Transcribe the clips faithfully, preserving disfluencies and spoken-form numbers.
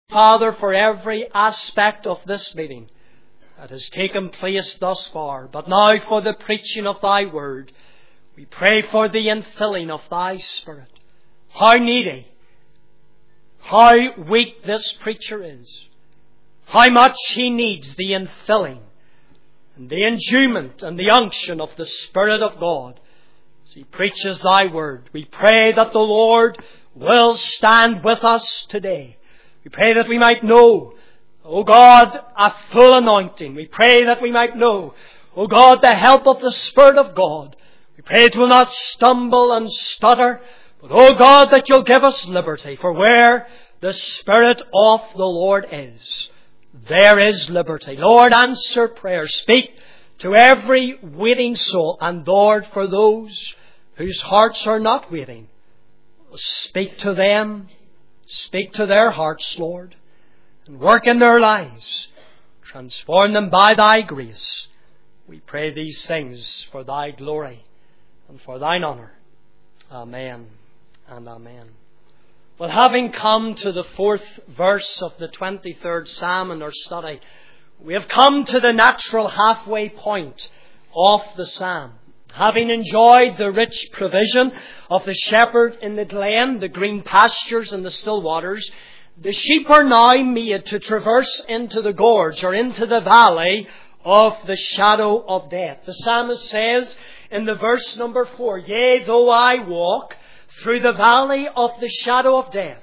Father, for every aspect of this meeting that has taken place thus far, but now for the preaching of Thy Word, we pray for the infilling of Thy Spirit. How needy, how weak this preacher is, how much he needs the infilling and the enduement and the unction of the Spirit of God as he preaches Thy Word. We pray that the Lord will stand with us today. We pray that we might know, O God, a full anointing. We pray that we might know, O God, the help of the Spirit of God. We pray it will not stumble and stutter, but, O God, that You'll give us liberty. For where the Spirit of the Lord is, there is liberty. Lord, answer prayer. Speak to every waiting soul. And Lord, for those whose hearts are not waiting, speak to them. Speak to their hearts, Lord, and work in their lives. Transform them by Thy grace. We pray these things for Thy glory and for Thine honour. Amen and amen. Well, having come to the fourth verse of the twenty-third Psalm in our study, we have come to the natural halfway point of the Psalm. Having enjoyed the rich provision of the shepherd in the glen, the green pastures and the still waters, the sheep are now made to traverse into the gorge or into the valley of the shadow of death. The psalmist says in the verse number four, "Yea, though I walk through the valley of the shadow of death,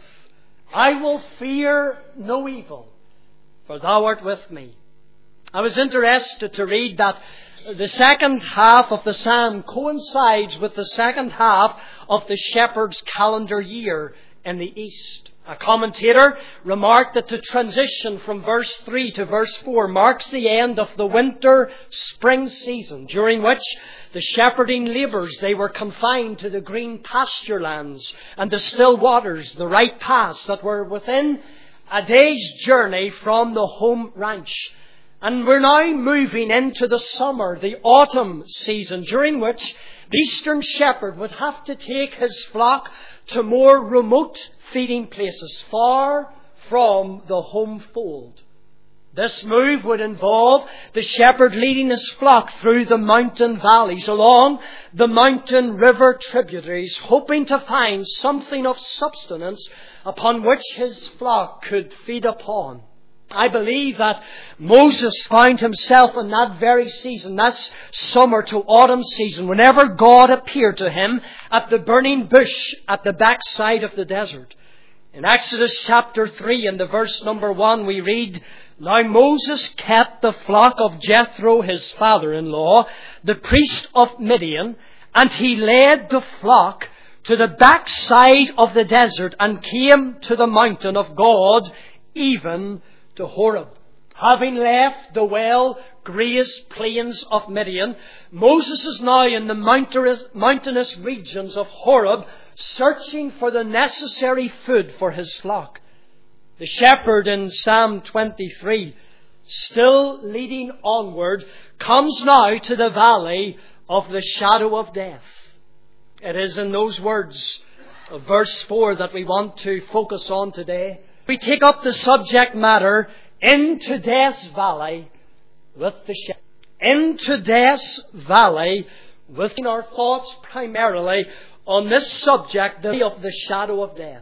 I will fear no evil, for Thou art with me." I was interested to read that the second half of the psalm coincides with the second half of the shepherd's calendar year in the east. A commentator remarked that the transition from verse three to verse four marks the end of the winter-spring season, during which the shepherding labours, they were confined to the green pasture lands and the still waters, the right paths that were within a day's journey from the home ranch. And we're now moving into the summer, the autumn season, during which the eastern shepherd would have to take his flock to more remote feeding places, far from the home fold. This move would involve the shepherd leading his flock through the mountain valleys, along the mountain river tributaries, hoping to find something of substance upon which his flock could feed upon. I believe that Moses found himself in that very season, that summer to autumn season, whenever God appeared to him at the burning bush at the backside of the desert. In Exodus chapter three, in the verse number one, we read, "Now Moses kept the flock of Jethro, his father-in-law, the priest of Midian, and he led the flock to the backside of the desert and came to the mountain of God, even to Horeb." Having left the well-grazed plains of Midian, Moses is now in the mountainous, mountainous regions of Horeb, searching for the necessary food for his flock. The shepherd in Psalm twenty-three, still leading onward, comes now to the valley of the shadow of death. It is in those words of verse four that we want to focus on today. We take up the subject matter, into Death's Valley with the shepherd. Into Death's Valley with our thoughts primarily on this subject, the of the shadow of death.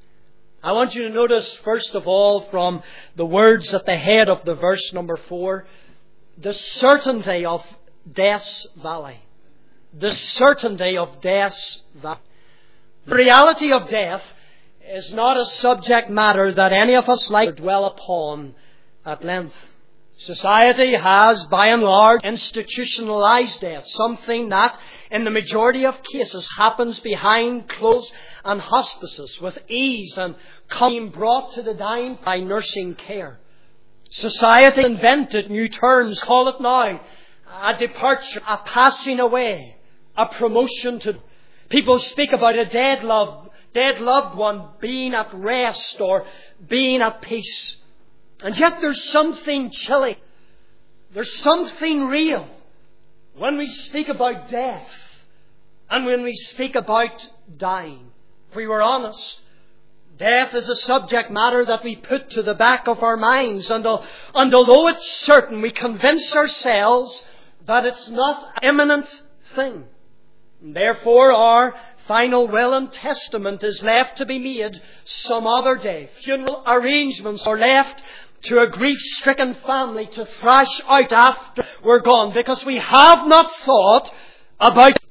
I want you to notice, first of all, from the words at the head of the verse number four, the certainty of Death's Valley. The certainty of Death's Valley. The reality of death is not a subject matter that any of us like to dwell upon at length. Society has, by and large, institutionalized death, something that, in the majority of cases, happens behind closed and hospices with ease and being brought to the dying by nursing care. Society invented new terms. Call it now a departure, a passing away, a promotion to. People speak about a dead love, dead loved one being at rest or being at peace. And yet there's something chilling. There's something real when we speak about death and when we speak about dying. If we were honest, Death is a subject matter that we put to the back of our minds, and, and although it's certain, we convince ourselves that it's not an imminent thing. And therefore, our final will and testament is left to be made some other day. Funeral arrangements are left to a grief-stricken family to thrash out after we're gone, because we have not thought about it.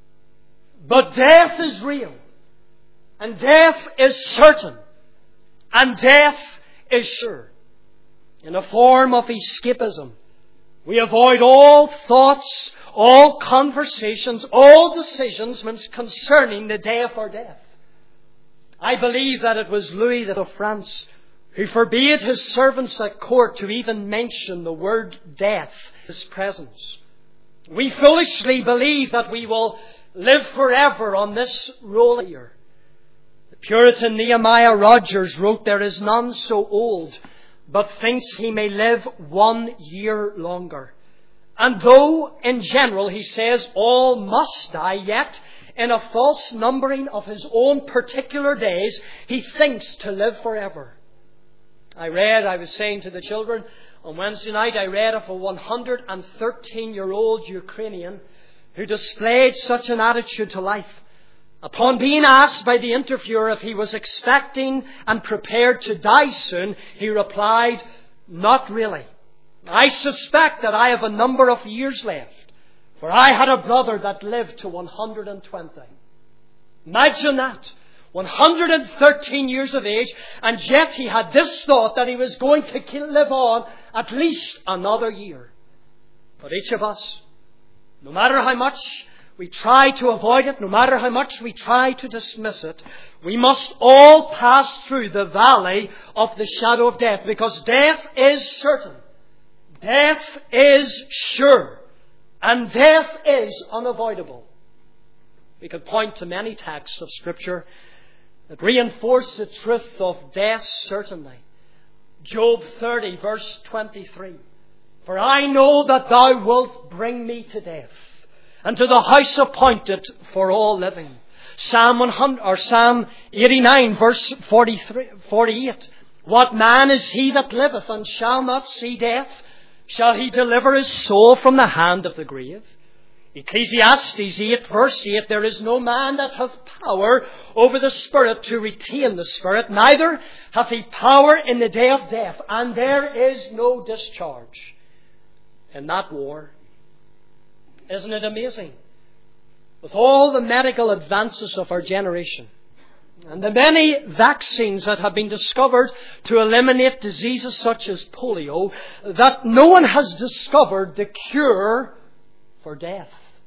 But death is real. And death is certain. And death is sure. In a form of escapism, we avoid all thoughts, all conversations, all decisions concerning the day of our death. I believe that it was Louis of France who forbade his servants at court to even mention the word death in his presence. We foolishly believe that we will live forever on this roller year. Puritan Nehemiah Rogers wrote, "There is none so old, but thinks he may live one year longer." And though, in general, he says all must die, yet, in a false numbering of his own particular days, he thinks to live forever. I read, I was saying to the children, on Wednesday night, I read of a one hundred thirteen-year-old Ukrainian who displayed such an attitude to life. Upon being asked by the interviewer if he was expecting and prepared to die soon, he replied, "Not really. I suspect that I have a number of years left, for I had a brother that lived to one hundred twenty. Imagine that. one hundred thirteen years of age, and yet he had this thought that he was going to live on at least another year. But each of us, no matter how much we try to avoid it, no matter how much we try to dismiss it, we must all pass through the valley of the shadow of death, because death is certain, death is sure, and death is unavoidable. We could point to many texts of Scripture that reinforce the truth of death certainly. Job thirty, verse twenty-three. "For I know that thou wilt bring me to death, and to the house appointed for all living." Psalm one hundred, or Psalm eighty-nine, verse forty-three, forty-eight. "What man is he that liveth and shall not see death? Shall he deliver his soul from the hand of the grave?" Ecclesiastes eight, verse eight. "There is no man that hath power over the spirit to retain the spirit, neither hath he power in the day of death, and there is no discharge in that war." Isn't it amazing? With all the medical advances of our generation, and the many vaccines that have been discovered to eliminate diseases such as polio, that no one has discovered the cure for death.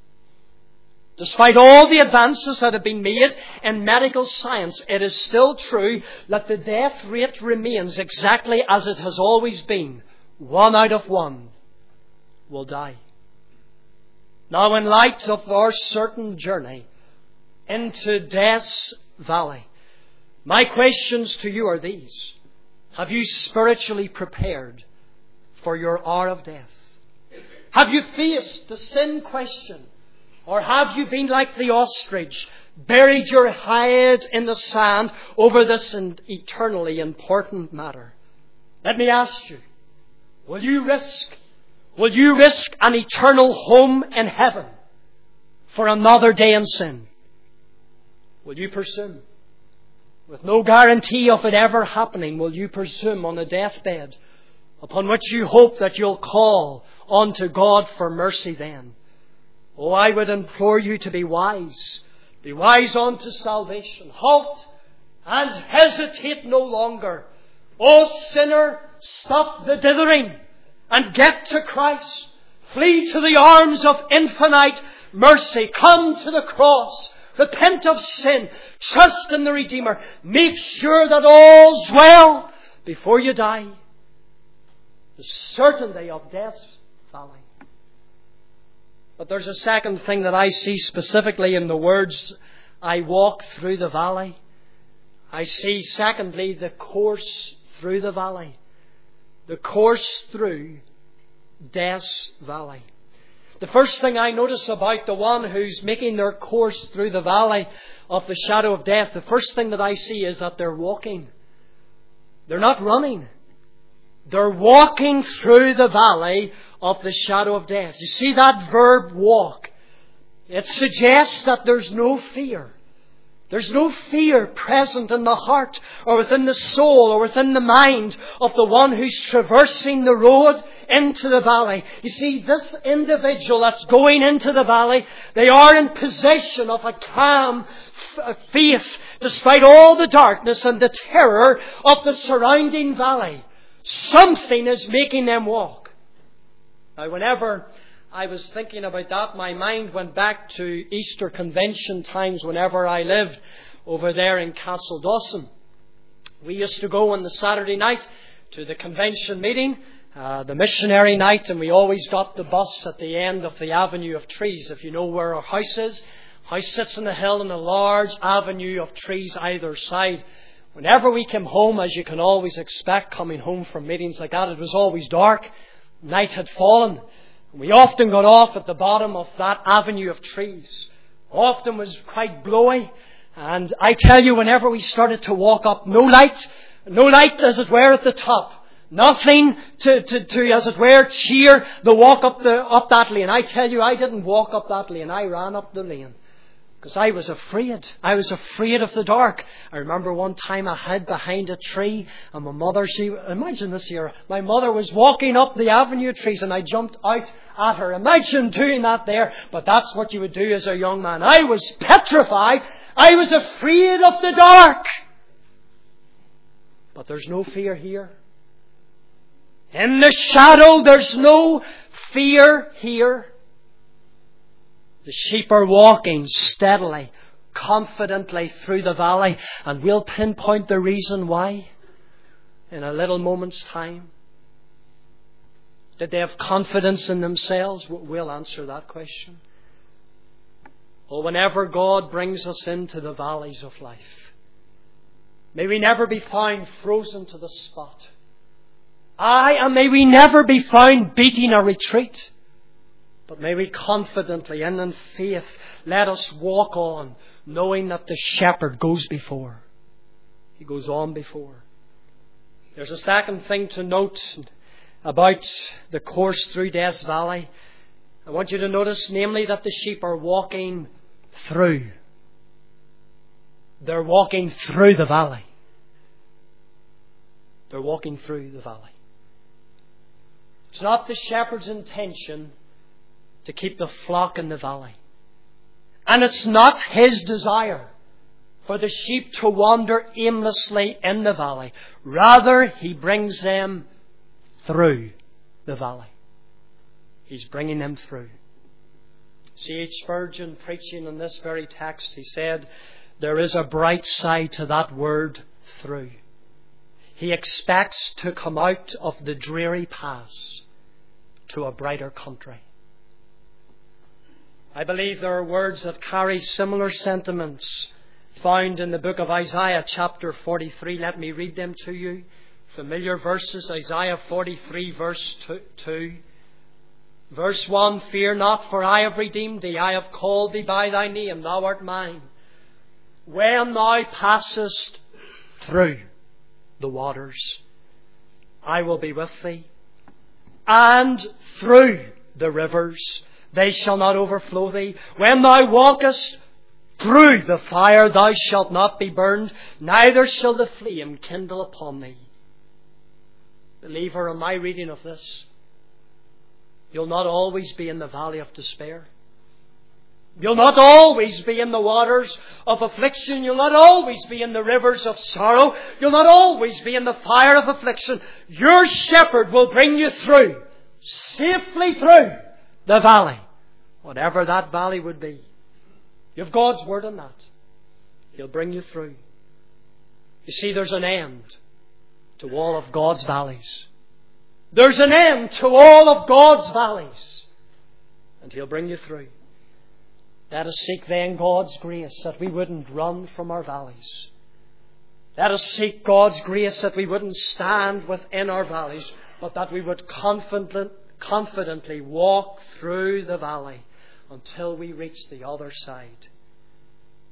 Despite all the advances that have been made in medical science, it is still true that the death rate remains exactly as it has always been. One out of one will die. Now, in light of our certain journey into death's valley, my questions to you are these. Have you spiritually prepared for your hour of death? Have you faced the sin question? Or have you been like the ostrich, buried your head in the sand over this eternally important matter? Let me ask you, will you risk, will you risk an eternal home in heaven for another day in sin? Will you presume, with no guarantee of it ever happening, will you presume on a deathbed upon which you hope that you'll call unto God for mercy then? Oh, I would implore you to be wise. Be wise unto salvation. Halt and hesitate no longer. O sinner, stop the dithering and get to Christ. Flee to the arms of infinite mercy. Come to the cross. Repent of sin. Trust in the Redeemer. Make sure that all's well before you die. The certainty of death's valley. But there's a second thing that I see specifically in the words, "I walk through the valley." I see, secondly, the course through the valley. The course through death's valley. The first thing I notice about the one who's making their course through the valley of the shadow of death, the first thing that I see is that they're walking. They're not running. They're walking through the valley of the shadow of death. You see that verb walk? It suggests that there's no fear. There's no fear present in the heart or within the soul or within the mind of the one who's traversing the road into the valley. You see, this individual that's going into the valley, they are in possession of a calm faith despite all the darkness and the terror of the surrounding valley. Something is making them walk. Now, whenever I was thinking about that, my mind went back to Easter convention times whenever I lived over there in Castle Dawson. We used to go on the Saturday night to the convention meeting, uh, the missionary night, and we always got the bus at the end of the avenue of trees. If you know where our house is, house sits on the hill in a large avenue of trees either side. Whenever we came home, as you can always expect, coming home from meetings like that, it was always dark. Night had fallen. We often got off at the bottom of that avenue of trees. Often was quite blowy. And I tell you, whenever we started to walk up, no light, no light as it were at the top. Nothing to, to, to as it were, cheer the walk up the up that lane. I tell you, I didn't walk up that lane. I ran up the lane. Because I was afraid. I was afraid of the dark. I remember one time I hid behind a tree and my mother, she, imagine this here, my mother was walking up the avenue of trees and I jumped out at her. Imagine doing that there. But that's what you would do as a young man. I was petrified. I was afraid of the dark. But there's no fear here. In the shadow, there's no fear here. The sheep are walking steadily, confidently through the valley, and we'll pinpoint the reason why in a little moment's time. Did they have confidence in themselves? We'll answer that question. Well, whenever God brings us into the valleys of life, may we never be found frozen to the spot. Aye, and may we never be found beating a retreat. But may we confidently and in faith let us walk on, knowing that the shepherd goes before. He goes on before. There's a second thing to note about the course through Death's Valley. I want you to notice, namely, that the sheep are walking through. They're walking through the valley. They're walking through the valley. It's not the shepherd's intention to keep the flock in the valley. And it's not his desire for the sheep to wander aimlessly in the valley. Rather, he brings them through the valley. He's bringing them through. C H Spurgeon, preaching on this very text, he said, there is a bright side to that word, through. He expects to come out of the dreary paths to a brighter country. I believe there are words that carry similar sentiments found in the book of Isaiah chapter forty-three. Let me read them to you. Familiar verses, Isaiah forty-three verse two. Verse one, fear not, for I have redeemed thee. I have called thee by thy name. Thou art mine. When thou passest through the waters, I will be with thee. And through the rivers, they shall not overflow thee. When thou walkest through the fire, thou shalt not be burned, neither shall the flame kindle upon thee. Believer, in my reading of this, you'll not always be in the valley of despair. You'll not always be in the waters of affliction. You'll not always be in the rivers of sorrow. You'll not always be in the fire of affliction. Your shepherd will bring you through, safely through the valley, whatever that valley would be. You have God's word on that. He'll bring you through. You see, there's an end to all of God's valleys. There's an end to all of God's valleys. And He'll bring you through. Let us seek then God's grace that we wouldn't run from our valleys. Let us seek God's grace that we wouldn't stand within our valleys, but that we would confident, confidently walk through the valley until we reach the other side.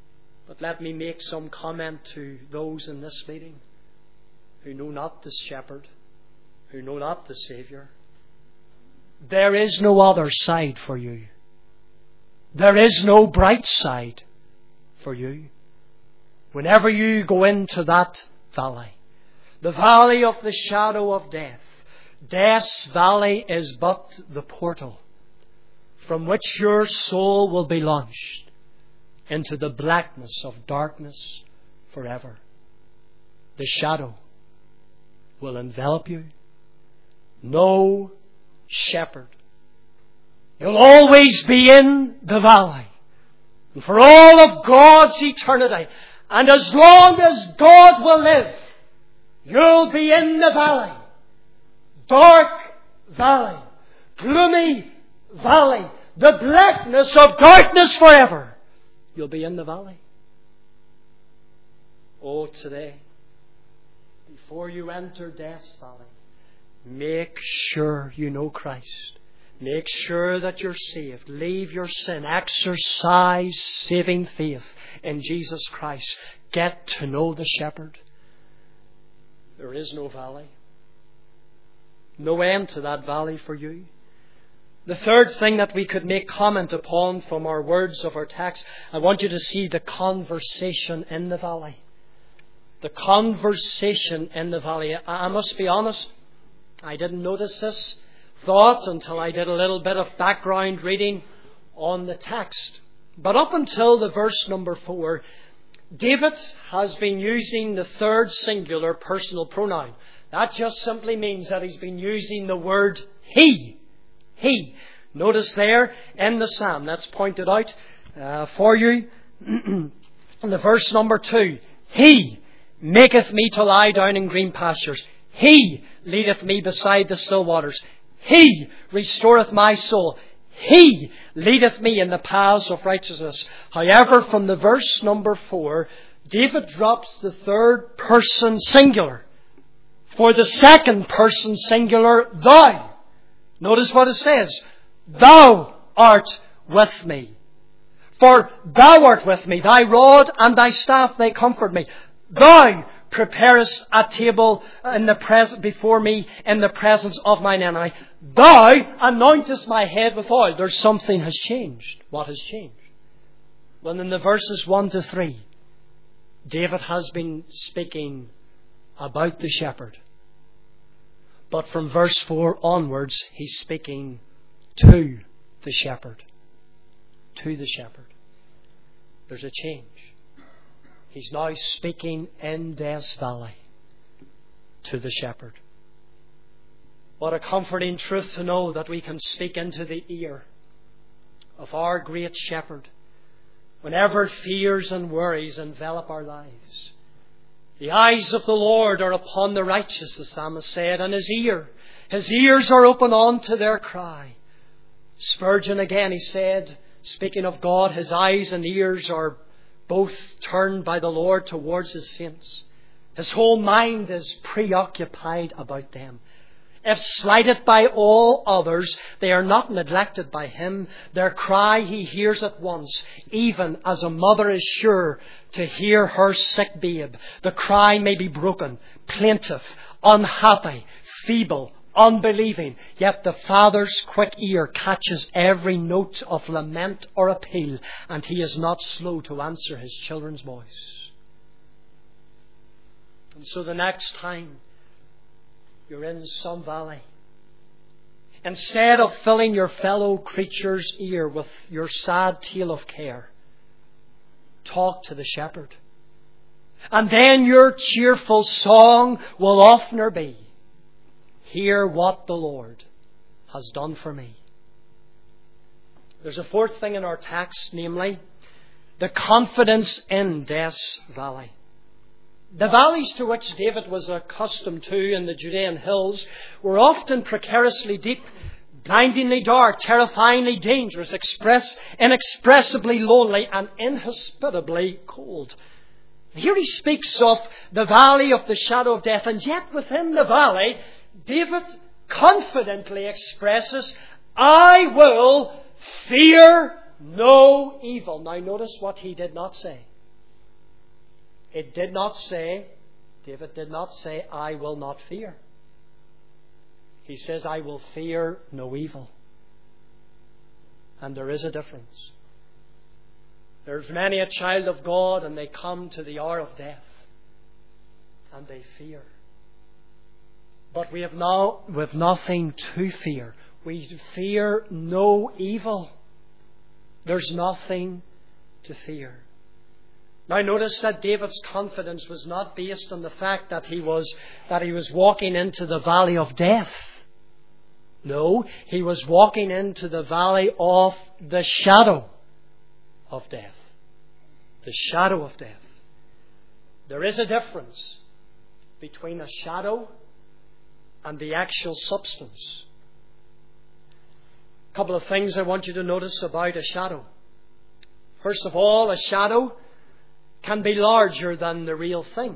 But let me make some comment to those in this meeting who know not the shepherd, who know not the Saviour. There is no other side for you. There is no bright side for you. Whenever you go into that valley, the valley of the shadow of death, Death's valley is but the portal from which your soul will be launched into the blackness of darkness forever. The shadow will envelop you. No shepherd. You'll always be in the valley. And for all of God's eternity, and as long as God will live, you'll be in the valley. Dark valley. Gloomy valley. The blackness of darkness forever. You'll be in the valley. Oh, today, before you enter death's valley, make sure you know Christ. Make sure that you're saved. Leave your sin. Exercise saving faith in Jesus Christ. Get to know the shepherd. There is no valley. No end to that valley for you. The third thing that we could make comment upon from our words of our text, I want you to see the conversation in the valley. The conversation in the valley. I must be honest, I didn't notice this thought until I did a little bit of background reading on the text. But up until the verse number four, David has been using the third singular personal pronoun. That just simply means that he's been using the word he. He. Notice there in the psalm, that's pointed out uh, for you in the verse number two. He maketh me to lie down in green pastures. He leadeth me beside the still waters. He restoreth my soul. He leadeth me in the paths of righteousness. However, from the verse number four, David drops the third person singular for the second person singular, thou. Notice what it says. Thou art with me. For thou art with me. Thy rod and thy staff, they comfort me. Thou preparest a table in the pres- before me in the presence of mine enemy. Thou anointest my head with oil. There's something has changed. What has changed? Well, in the verses one to three, David has been speaking about the shepherd. But from verse four onwards, he's speaking to the shepherd. To the shepherd. There's a change. He's now speaking in Death's valley to the shepherd. What a comforting truth to know that we can speak into the ear of our great shepherd whenever fears and worries envelop our lives. The eyes of the Lord are upon the righteous, the psalmist said, and his ear, his ears are open unto their cry. Spurgeon again, he said, speaking of God, his eyes and ears are both turned by the Lord towards his saints. His whole mind is preoccupied about them. If slighted by all others, they are not neglected by him. Their cry he hears at once, even as a mother is sure to hear her sick babe. The cry may be broken, plaintive, unhappy, feeble, unbelieving, yet the Father's quick ear catches every note of lament or appeal, and he is not slow to answer his children's voice. And so the next time you're in some valley, instead of filling your fellow creature's ear with your sad tale of care, talk to the shepherd. And then your cheerful song will oftener be, hear what the Lord has done for me. There's a fourth thing in our text, namely, the confidence in Death's valley. The valleys to which David was accustomed to in the Judean hills were often precariously deep, blindingly dark, terrifyingly dangerous, express, inexpressibly lonely, and inhospitably cold. Here he speaks of the valley of the shadow of death, and yet within the valley, David confidently expresses, I will fear no evil. Now notice what he did not say. It did not say, David did not say, I will not fear. He says, I will fear no evil. And there is a difference. There's many a child of God, and they come to the hour of death, and they fear. But we have now with nothing to fear. We fear no evil. There's nothing to fear. Now notice that David's confidence was not based on the fact that he was that he was walking into the valley of death. No, he was walking into the valley of the shadow of death. The shadow of death. There is a difference between a shadow and the actual substance. A couple of things I want you to notice about a shadow. First of all, a shadow can be larger than the real thing.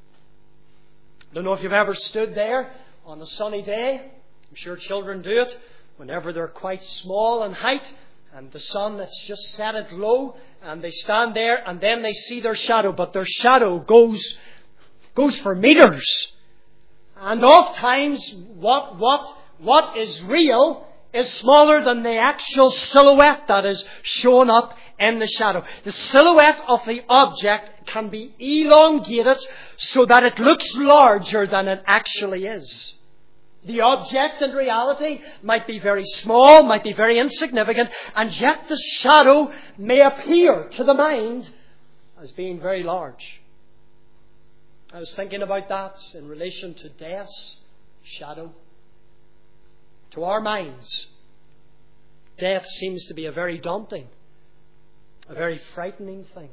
I don't know if you've ever stood there on a sunny day. I'm sure children do it whenever they're quite small in height and the sun that's just set it low, and they stand there and then they see their shadow, but their shadow goes goes for meters. And oft times what what what is real is smaller than the actual silhouette that is shown up in the shadow. The silhouette of the object can be elongated so that it looks larger than it actually is. The object in reality might be very small, might be very insignificant, and yet the shadow may appear to the mind as being very large. I was thinking about that in relation to death's shadow. To our minds, death seems to be a very daunting, a very frightening thing.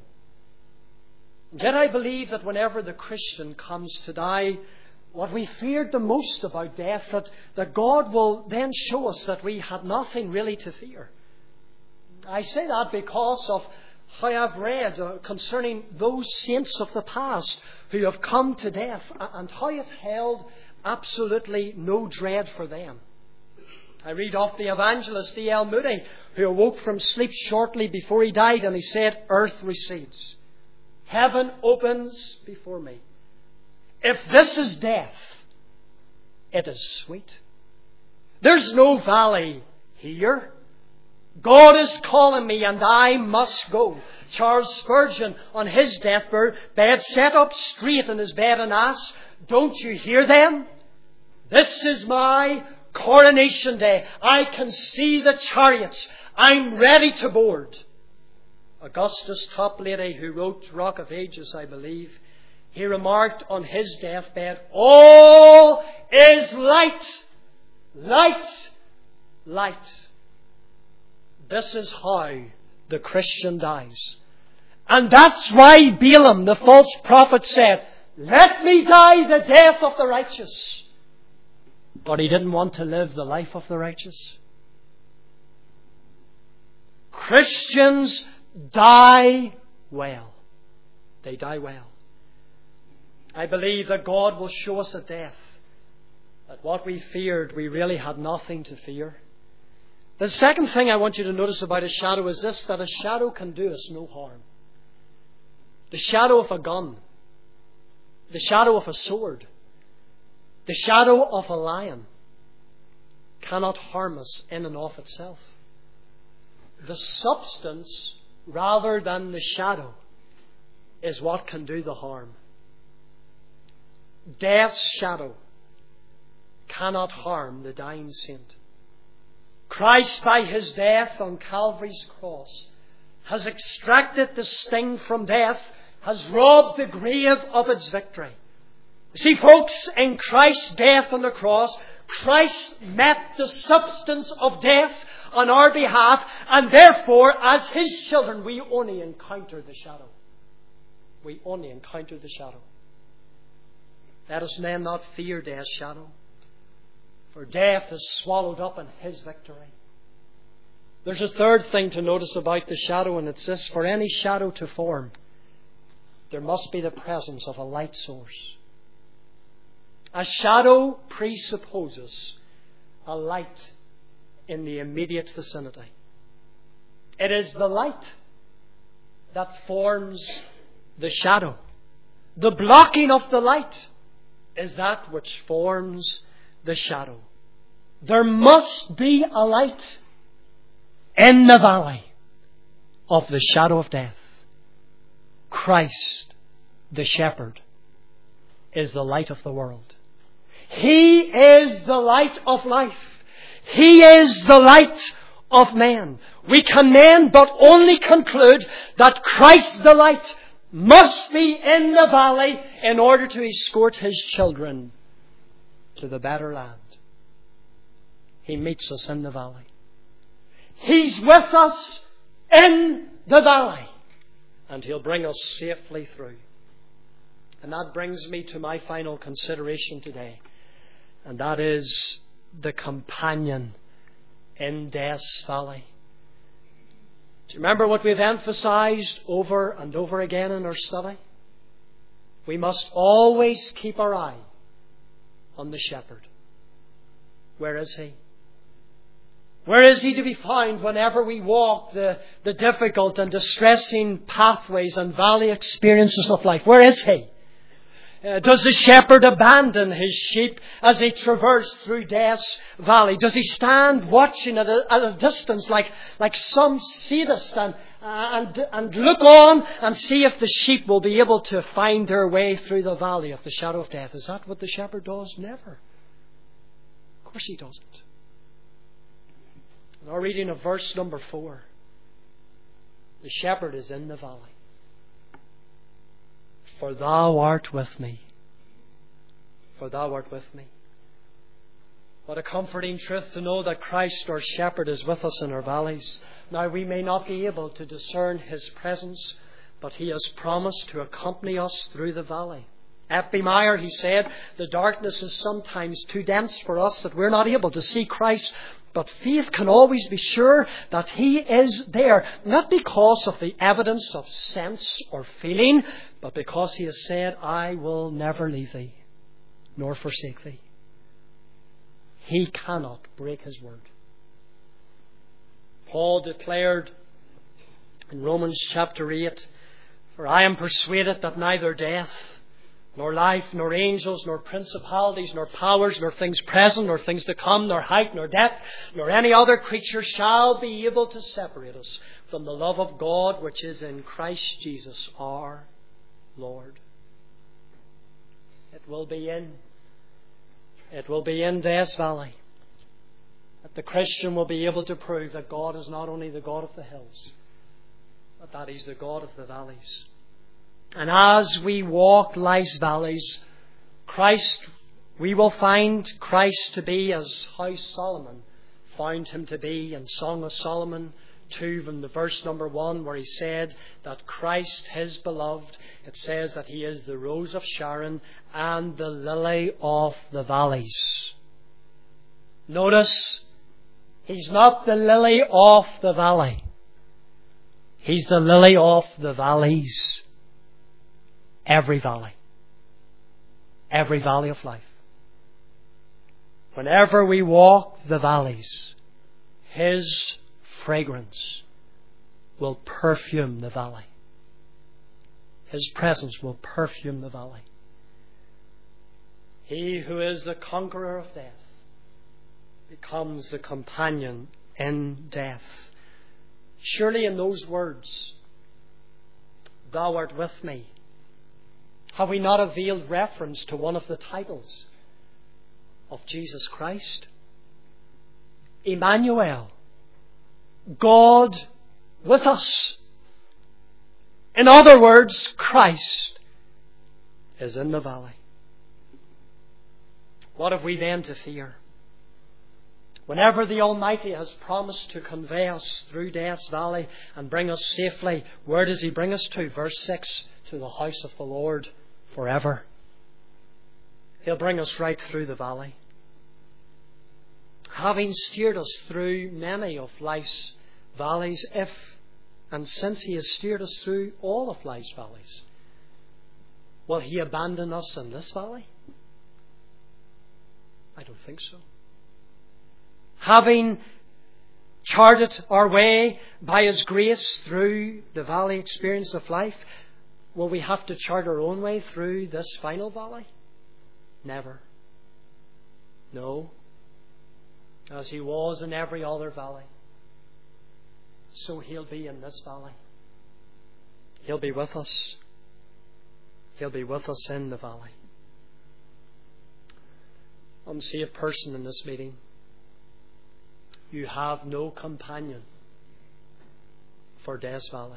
And yet I believe that whenever the Christian comes to die, what we feared the most about death, that, that God will then show us that we had nothing really to fear. I say that because of how I've read uh, concerning those saints of the past who have come to death and how it held absolutely no dread for them. I read of the evangelist D L Moody, who awoke from sleep shortly before he died, and he said, "Earth recedes. Heaven opens before me. If this is death, it is sweet. There's no valley here. God is calling me and I must go." Charles Spurgeon, on his deathbed, sat up straight in his bed and asked, "Don't you hear them? This is my coronation day. I can see the chariots. I'm ready to board." Augustus Toplady, who wrote Rock of Ages, I believe, he remarked on his deathbed, "All is light, light, light." This is how the Christian dies. And that's why Balaam, the false prophet, said, "Let me die the death of the righteous." But he didn't want to live the life of the righteous. Christians die well. They die well. I believe that God will show us at death that what we feared, we really had nothing to fear. The second thing I want you to notice about a shadow is this, that a shadow can do us no harm. The shadow of a gun, the shadow of a sword, the shadow of a lion cannot harm us in and of itself. The substance, rather than the shadow, is what can do the harm. Death's shadow cannot harm the dying saint. Christ, by his death on Calvary's cross, has extracted the sting from death, has robbed the grave of its victory. See, folks, in Christ's death on the cross, Christ met the substance of death on our behalf, and therefore, as his children, we only encounter the shadow. We only encounter the shadow. Let us then not fear death's shadow, for death is swallowed up in his victory. There's a third thing to notice about the shadow, and it's this: for any shadow to form, there must be the presence of a light source. A shadow presupposes a light in the immediate vicinity. It is the light that forms the shadow. The blocking of the light is that which forms the shadow. There must be a light in the valley of the shadow of death. Christ, the shepherd, is the light of the world. He is the light of life. He is the light of men. We can then but only conclude that Christ the light must be in the valley in order to escort His children to the better land. He meets us in the valley. He's with us in the valley. And He'll bring us safely through. And that brings me to my final consideration today. And that is the companion in Death's valley. Do you remember what we've emphasized over and over again in our study? We must always keep our eye on the shepherd. Where is He? Where is He to be found whenever we walk the, the difficult and distressing pathways and valley experiences of life? Where is He? Uh, does the shepherd abandon his sheep as they traverse through Death's valley? Does he stand watching at a, at a distance like, like some sadist and, uh, and, and look on and see if the sheep will be able to find their way through the valley of the shadow of death? Is that what the shepherd does? Never. Of course He doesn't. In our reading of verse number four, the shepherd is in the valley. For thou art with me. For thou art with me. What a comforting truth to know that Christ, our shepherd, is with us in our valleys. Now, we may not be able to discern His presence, but He has promised to accompany us through the valley. F B Meyer, he said, the darkness is sometimes too dense for us that we're not able to see Christ. But faith can always be sure that He is there, not because of the evidence of sense or feeling, but because He has said, I will never leave thee, nor forsake thee. He cannot break His word. Paul declared in Romans chapter eight, for I am persuaded that neither death, nor life, nor angels, nor principalities, nor powers, nor things present, nor things to come, nor height, nor depth, nor any other creature shall be able to separate us from the love of God which is in Christ Jesus our Lord. It will be in, it will be in Death's valley that the Christian will be able to prove that God is not only the God of the hills, but that He's the God of the valleys. And as we walk life's valleys, Christ, we will find Christ to be as how Solomon found Him to be in Song of Solomon two, from the verse number one, where he said that Christ, His beloved, it says that He is the rose of Sharon and the lily of the valleys. Notice, He's not the lily of the valley. He's the lily of the valleys. Every valley. Every valley of life. Whenever we walk the valleys, His fragrance will perfume the valley. His presence will perfume the valley. He who is the conqueror of death becomes the companion in death. Surely in those words, thou art with me, have we not availed reference to one of the titles of Jesus Christ? Emmanuel, God with us. In other words, Christ is in the valley. What have we then to fear? Whenever the Almighty has promised to convey us through Death's valley and bring us safely, where does He bring us to? Verse six, to the house of the Lord forever. He'll bring us right through the valley. Having steered us through many of life's valleys, if and since He has steered us through all of life's valleys, will He abandon us in this valley? I don't think so. Having charted our way by His grace through the valley experience of life, Will we have to chart our own way through this final valley? Never. No. As He was in every other valley, so He'll be in this valley. He'll be with us. He'll be with us in the valley. Unsaved person in this meeting, you have no companion for Death's Valley.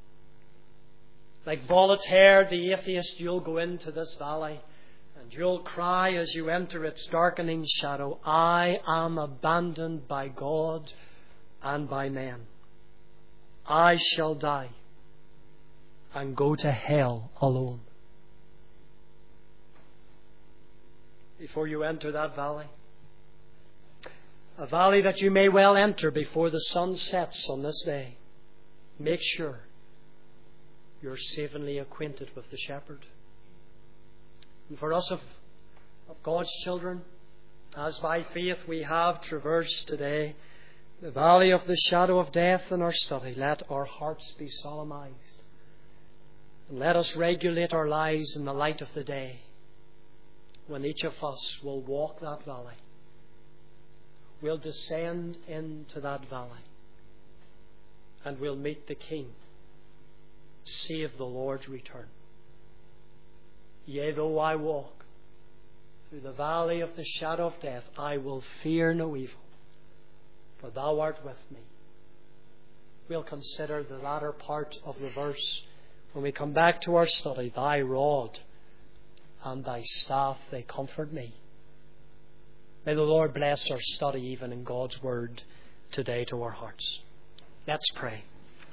Like Voltaire, the atheist, you'll go into this valley and you'll cry as you enter its darkening shadow, I am abandoned by God and by men. I shall die and go to hell alone. Before you enter that valley, a valley that you may well enter before the sun sets on this day, make sure you're savingly acquainted with the Shepherd. And for us of, of God's children, as by faith we have traversed today the valley of the shadow of death in our study, let our hearts be solemnized. And let us regulate our lives in the light of the day, when each of us will walk that valley. We'll descend into that valley and we'll meet the King, save the Lord's return. Yea, though I walk through the valley of the shadow of death, I will fear no evil, for Thou art with me. We'll consider the latter part of the verse when we come back to our study. Thy rod and Thy staff, they comfort me. May the Lord bless our study even in God's Word today to our hearts. Let's pray.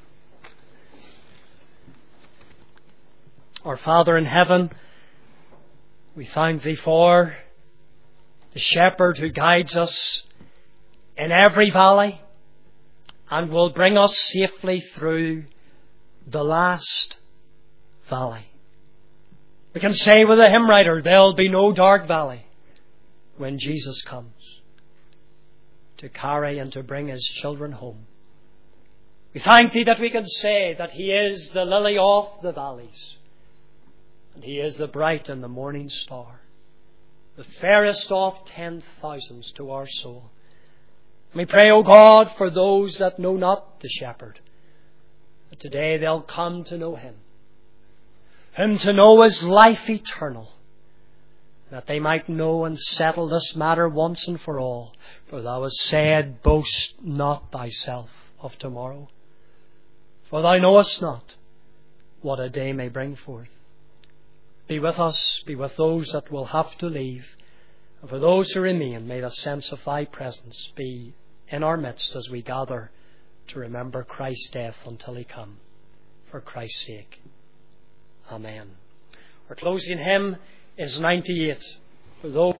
Our Father in heaven, we thank Thee for the Shepherd who guides us in every valley and will bring us safely through the last valley. We can say with the hymn writer, there'll be no dark valley when Jesus comes to carry and to bring His children home. We thank Thee that we can say that He is the lily of the valleys, and He is the bright and the morning star, the fairest of ten thousands to our soul. We pray, O God, for those that know not the Shepherd, that today they'll come to know Him, Him to know as life eternal, that they might know and settle this matter once and for all. For Thou hast said, boast not thyself of tomorrow, for Thou knowest not what a day may bring forth. Be with us, be with those that will have to leave, and for those who remain, may the sense of Thy presence be in our midst as we gather to remember Christ's death until He come. For Christ's sake. Amen. Our closing hymn is ninety-eight. For those